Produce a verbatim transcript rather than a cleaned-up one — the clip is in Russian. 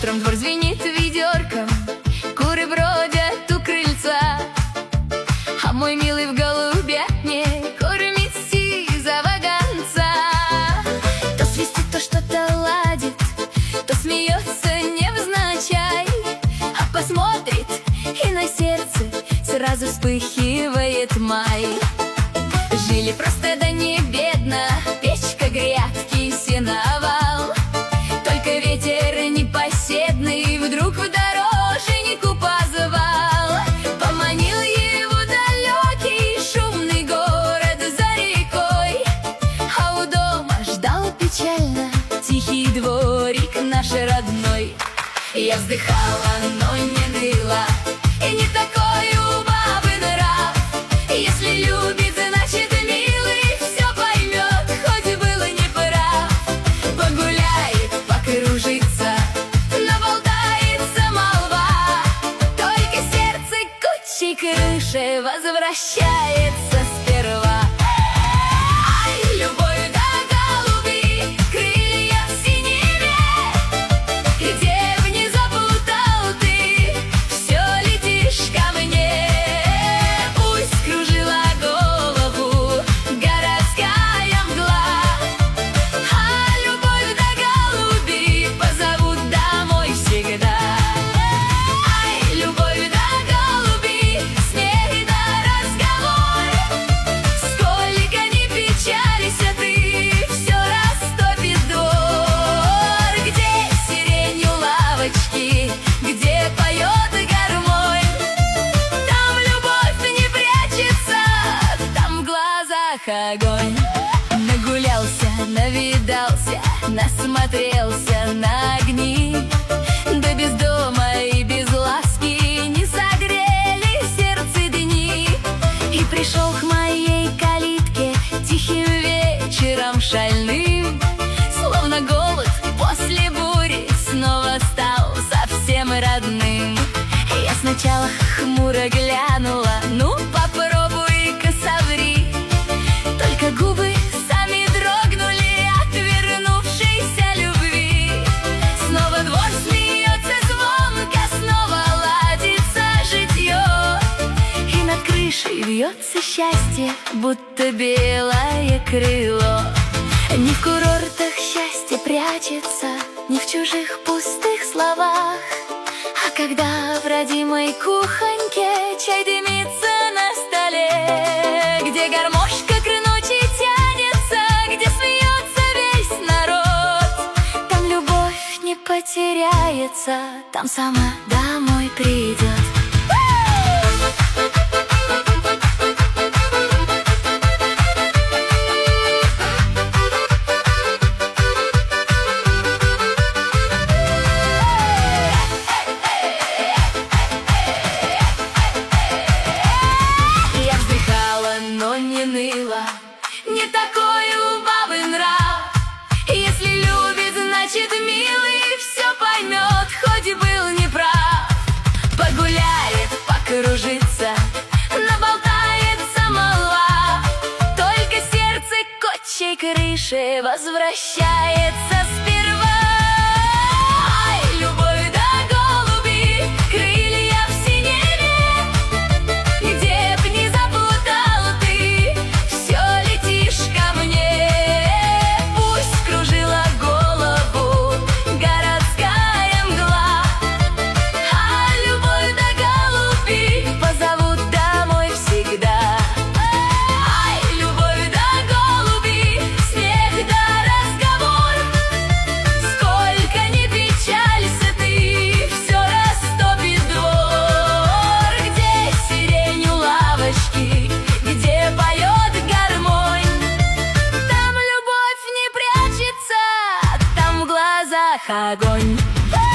Утром двор звенит ведерком, куры бродят у крыльца, а мой милый в голубятне кормит сизого гонца. То свистит, то что-то ладит, то смеется невзначай, а посмотрит, и на сердце сразу вспыхивает май. Жили просто да не бедно, печка, грядки, сеновал. Только ветер непоседный вдруг в дорожнику позвал. Поманил его далекий шумный город за рекой, а у дома ждал печально тихий дворик наш родной. Я вздыхала, но не ныла, и не такой у бабы нрав. Если любит, значит милый все поймет, хоть было не прав. Погуляет, покружится, наболтается молва, только сердце к кучей крыши возвращается сперва. Ай, любовь да голуби, крылья в синеве, где б не запутал ты, все летишь ко мне. Пусть кружила голову городская мгла, а любовь да голуби позовут домой всегда. Ай, любовь да голуби, смех да разговор, сколько ни печалься ты, все растопит двор. Где сирень у лавочки, где поет гармонь, там любовь не прячется, там в глазах огонь. Нагулялся, навидался, насмотрелся на огни, да без дома и без ласки не согрели сердце дни. И пришел к моей калитке тихим вечером шальным, словно голубь после бури снова стал совсем родным. Я сначала хмуро глянула, ну попробуй-ка соври, только губы сами дрогнули от вернувшейся любви. Снова двор смеется звонко, снова ладится житье, и над крышей вьется счастье, будто белое крыло. Не в курортах счастье прячется, не в чужих пустых словах, а когда в родимой кухоньке чай дымится на столе, где гармошка к ночи тянется, где смеется весь народ, там любовь не потеряется, там сама домой придет. Я вздыхала, но не ныла, не такой у бабы нрав. Если любит, значит милый все поймет, хоть был неправ. Погуляет, покружится, наболтается молва, только сердце к отчей крыше возвращается сперва. Ай, любовь да голуби, крылья в синеве, где б не заплутал ты, все летишь ко мне. Пусть кружила голову городская мгла, а любовь да голуби позовут домой всегда. Ай, любовь да голуби, смех да разговор, сколько ни печалься ты, все растопит двор. Где сирень у лавочки, где поет гармонь, там любовь не прячется, там в глазах огонь.